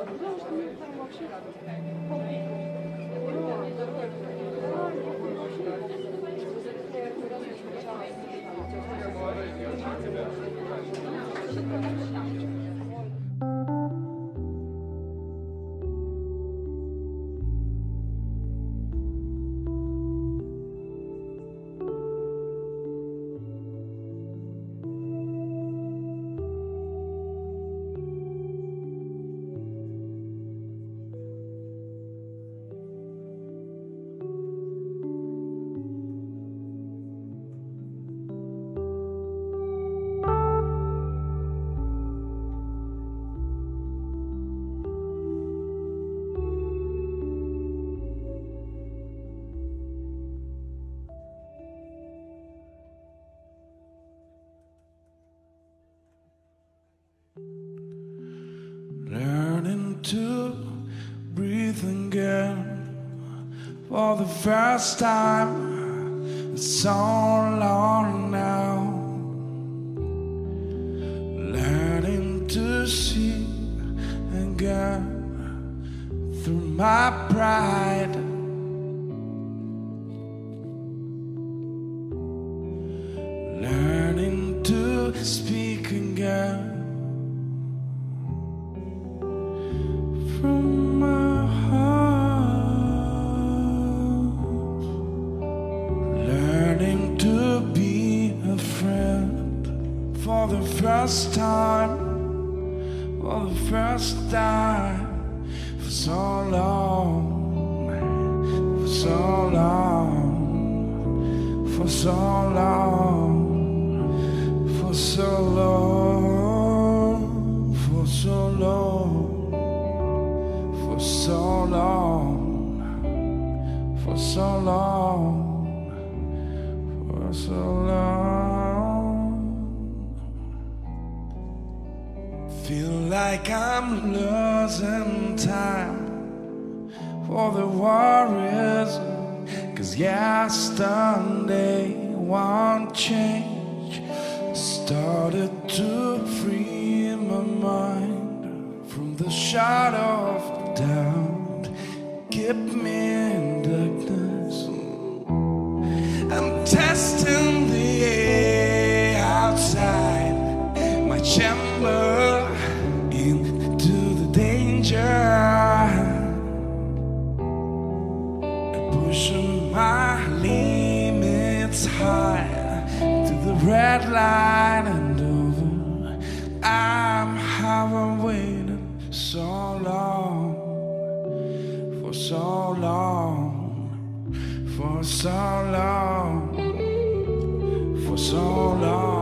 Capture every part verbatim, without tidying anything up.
Learning to breathe again for the first time. It's so long now. Learning to see again through my pride. Learning to speak again from my heart. Learning to be a friend for the first time. For the first time. For so long. For so long. For so long. For so long. For so long. For so long, for so long, for so long. Feel like I'm losing time for the worries, 'cause yesterday won't change. Started to free my mind from the shadow of doubt, keep me in darkness. I'm testing the air outside my chamber into the danger, pushing my limits high to the red line and over. I'm having waited so long, for so long, for so long, for so long.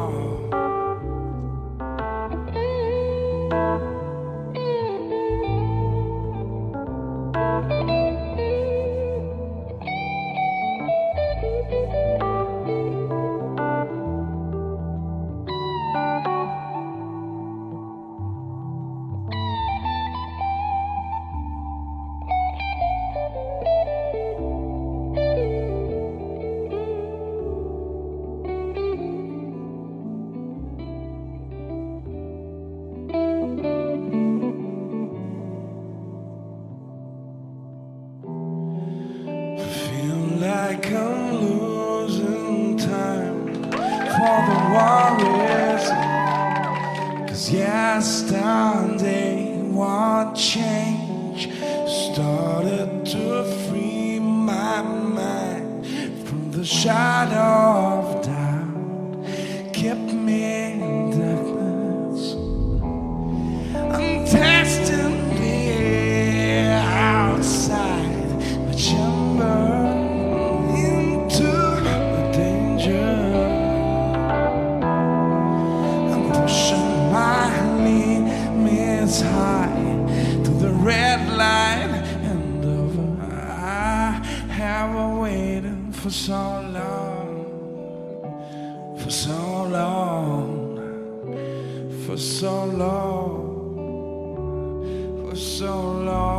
Like I'm losing time for the worries, 'cause yesterday won't change. Started to free my mind from the shadow of doubt, kept me in darkness. I'm testing the air outside my chamber into the danger. I'm pushing my limits high to the red line and over. I have waited for so long, for so long, for so long, for so long.